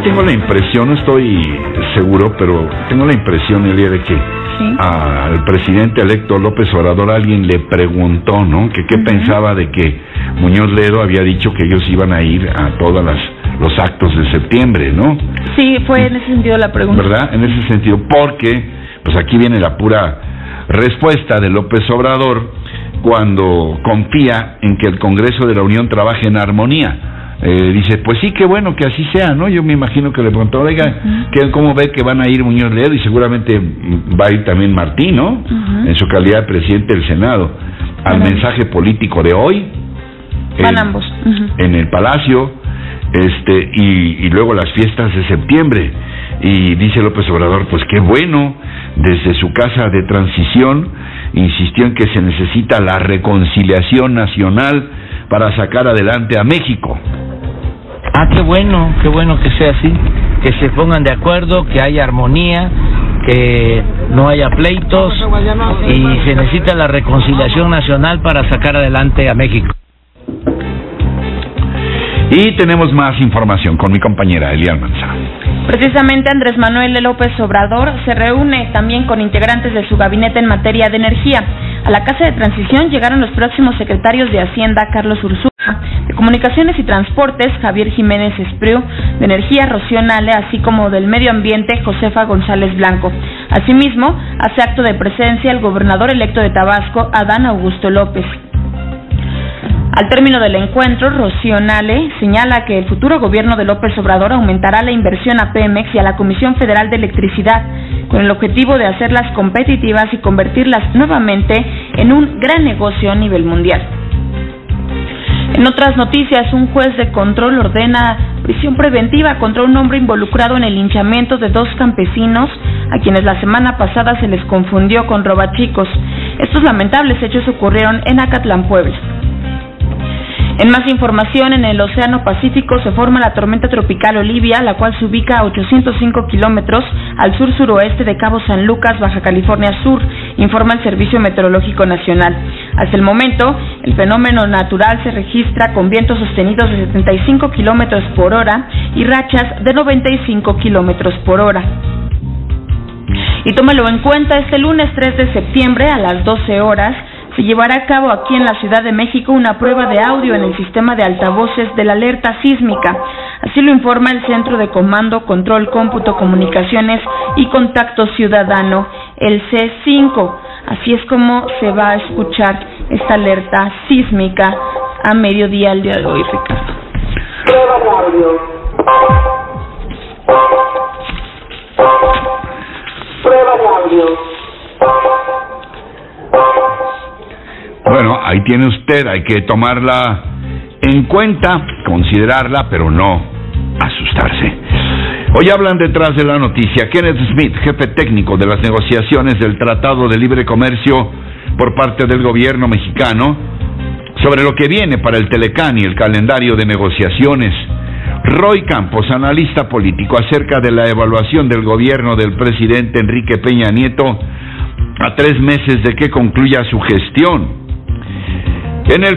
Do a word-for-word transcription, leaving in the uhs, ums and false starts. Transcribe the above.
tengo la impresión, no estoy seguro, pero tengo la impresión, Elia, de que ¿sí? al presidente electo López Obrador alguien le preguntó, ¿no? Que qué uh-huh. pensaba de que Muñoz Ledo había dicho que ellos iban a ir a todas las los actos de septiembre, ¿no? Sí, fue en ese sentido la pregunta. ¿Verdad? En ese sentido, porque, pues aquí viene la pura respuesta de López Obrador cuando confía en que el Congreso de la Unión trabaje en armonía. Eh, dice, pues sí, qué bueno que así sea, ¿no? Yo me imagino que le preguntó, oiga, uh-huh. ¿cómo ve que van a ir Muñoz Ledo? Y seguramente va a ir también Martín, ¿no? Uh-huh. En su calidad de presidente del Senado. Al uh-huh. mensaje político de hoy. Van en, ambos. Uh-huh. En el Palacio, este y, y luego las fiestas de septiembre. Y dice López Obrador, pues qué bueno, desde su casa de transición, insistió en que se necesita la reconciliación nacional para sacar adelante a México. Ah, qué bueno, qué bueno que sea así, que se pongan de acuerdo, que haya armonía, que no haya pleitos y se necesita la reconciliación nacional para sacar adelante a México. Y tenemos más información con mi compañera Elia Almanza. Precisamente Andrés Manuel López Obrador se reúne también con integrantes de su gabinete en materia de energía. A la Casa de Transición llegaron los próximos secretarios de Hacienda, Carlos Ursúa, de Comunicaciones y Transportes, Javier Jiménez Espriu, de Energía, Rocío Nale, así como del Medio Ambiente, Josefa González Blanco. Asimismo, hace acto de presencia el gobernador electo de Tabasco, Adán Augusto López. Al término del encuentro, Rocío Nale señala que el futuro gobierno de López Obrador aumentará la inversión a Pemex y a la Comisión Federal de Electricidad, con el objetivo de hacerlas competitivas y convertirlas nuevamente en un gran negocio a nivel mundial. En otras noticias, un juez de control ordena prisión preventiva contra un hombre involucrado en el linchamiento de dos campesinos a quienes la semana pasada se les confundió con robachicos. Estos lamentables hechos ocurrieron en Acatlán, Puebla. En más información, en el Océano Pacífico se forma la tormenta tropical Olivia, la cual se ubica a ochocientos cinco kilómetros al sur-suroeste de Cabo San Lucas, Baja California Sur, informa el Servicio Meteorológico Nacional. Hasta el momento, el fenómeno natural se registra con vientos sostenidos de setenta y cinco kilómetros por hora y rachas de noventa y cinco kilómetros por hora. Y tómalo en cuenta, este lunes tres de septiembre a las doce horas, se llevará a cabo aquí en la Ciudad de México una prueba de audio en el sistema de altavoces de la alerta sísmica. Así lo informa el Centro de Comando, Control, Cómputo, Comunicaciones y Contacto Ciudadano, el C cinco. Así es como se va a escuchar esta alerta sísmica a mediodía el día de hoy, Ricardo. Prueba de audio. Prueba de audio. Bueno, ahí tiene usted, hay que tomarla en cuenta, considerarla, pero no asustarse. Hoy hablan detrás de la noticia Kenneth Smith, jefe técnico de las negociaciones del Tratado de Libre Comercio por parte del gobierno mexicano, sobre lo que viene para el Telecán y el calendario de negociaciones. Roy Campos, analista político, acerca de la evaluación del gobierno del presidente Enrique Peña Nieto a tres meses de que concluya su gestión. En el